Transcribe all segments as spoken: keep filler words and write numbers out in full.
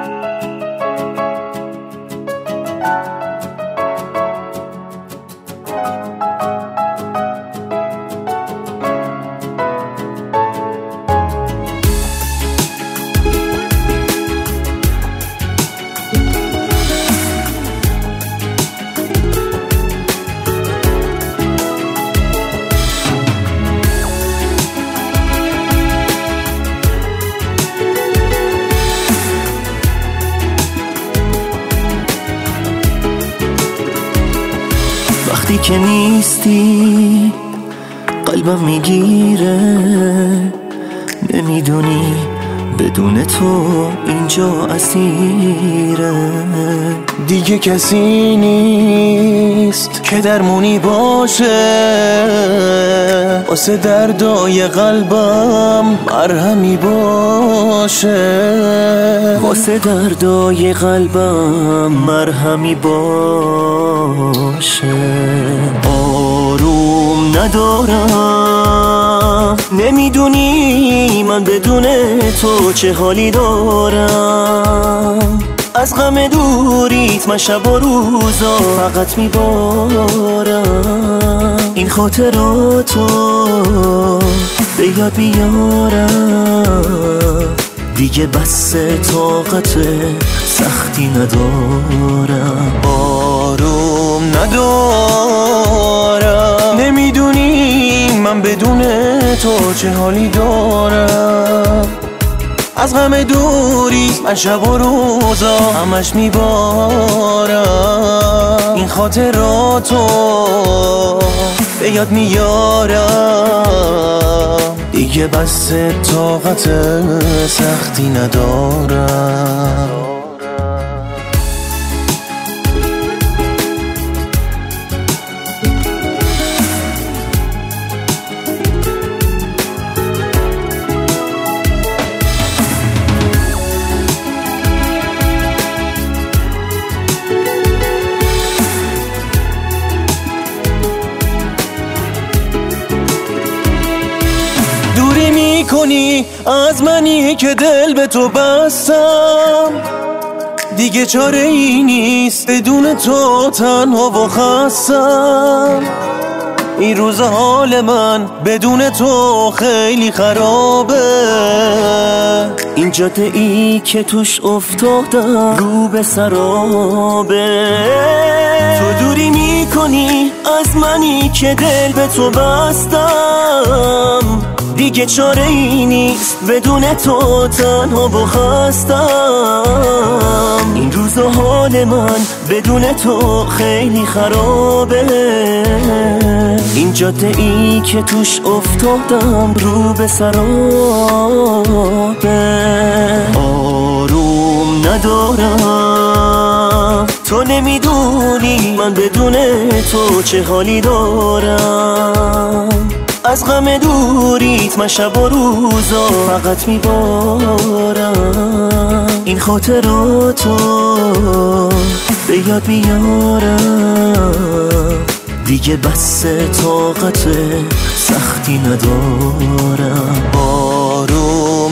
وقتی که نیستی قلبم میگیره، نمیدونی بدون تو اینجا اسیره. دیگه کسی نیست که درمونی باشه، واسه دردای قلبم مرهمی باشه، واسه دردای قلبم مرهمی باشه. آروم ندارم، نمیدونی من بدون تو چه حالی دارم. از غم دوریت من شب و روزا فقط میبارم. این خاطراتو به یاد بیارم، دیگه بس طاقت سختی ندارم. آروم ندارم، نمیدونی من بدون تو چه حالی دارم. از غم دوری من شب و روزا همش میبارم. این خاطراتو به یاد میارم، دیگه بس طاقت سختی ندارم. دوری میکنی از منی که دل به تو بستم، دیگه چاره ای نیست بدون تو تنها و خستم. این روز حال من بدون تو خیلی خرابه، این جاده ای که توش افتادم رو به سرابه. تو دوری میکنی از منی که دل به تو بستم، دیگه چاره ای نیست بدون تو تنها و خستم. این روزا حال من بدون تو خیلی خرابه، این جاده ای که توش افتادم رو به سرابه. آروم ندارم، تو نمیدونی من بدون تو چه حالی دارم. از غم دوریت من شب و روزا فقط میبارم. این خاطراتو به یاد بیارم، دیگه بس طاقت سختی ندارم. آروم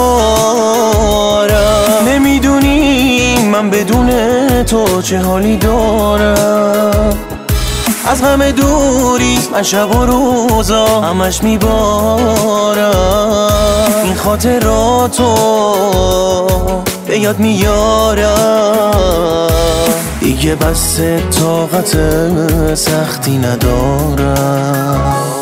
ندارم، نمیدونی من بدون تو چه حالی دارم. از غم دوری من شب و روزا همش میبارم. این خاطراتو به یاد میارم، دیگه بس طاقت سختی ندارم.